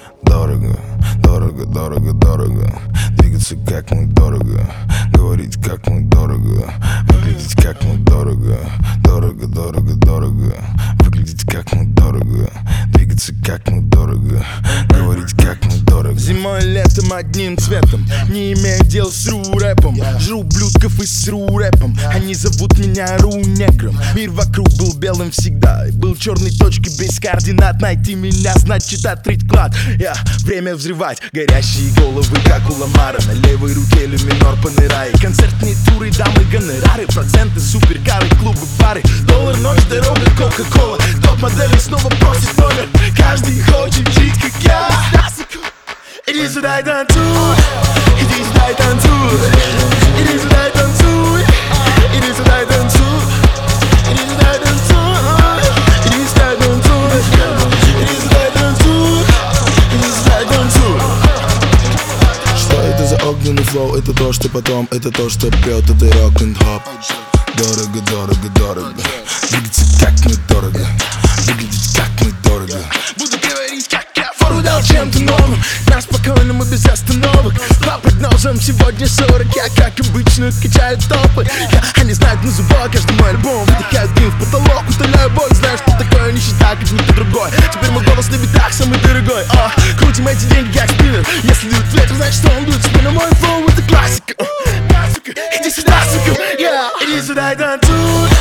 Дорого, дорого, дорого, дорого. Двигаться как мы дорого. Говорить как мы дорого. Выглядеть как мы дорого. Дорого, дорого, дорого. Выглядеть как мы дорого. Двигаться как мы дорого. Говорить как мы дорого. Зимой, летом одним цветом. Не имею дел с ру-рэпом. Жру блюдков и с ру-рэпом. Они зовут меня ру-негром. Мир вокруг был белым всегда. Был черной точкой без координат. Найти меня значит открыть клад. Время взрывать горящие головы, как у Ламара. На левой руке люминор понырай. Концертные туры, дамы, гонорары. Проценты, суперкары, клубы, бары. Доллар, ночь, дорога, кока-кола. Топ-модели снова просит номер. Каждый хочет жить, как я. Иди сюда и танцуй. Иди сюда и танцуй. Иди сюда и танцуй. Иди сюда и танцуй. Иди сюда и танцуй. Иди сюда и танцуй. Иди сюда и танцуй. Иди сюда и танцуй. Что это за огненный флоу? Это то, что потом, это то, что пьет, это рок-н-хоп. Дорого, дорого, дорого. Двигаться как мы дорого. Выглядеть как мы дорого. Буду говорить, как я фору дал чем-то новым. На спокойном и без остановок. По прогнозам сегодня 40. Я, как обычно, качаю топы. Они знают на зубах каждый мой альбом. Выдыхаю дым в потолок, утоляю боль. Знаю, что такое нищета, как никто другой. Теперь мой голос на битах самый дорогой. Крутим эти деньги, как спиннер. Если дует ветер, значит, что он дует тебе на мой флоу. Это классика. Иди сюда, сука. Иди сюда и танцуй.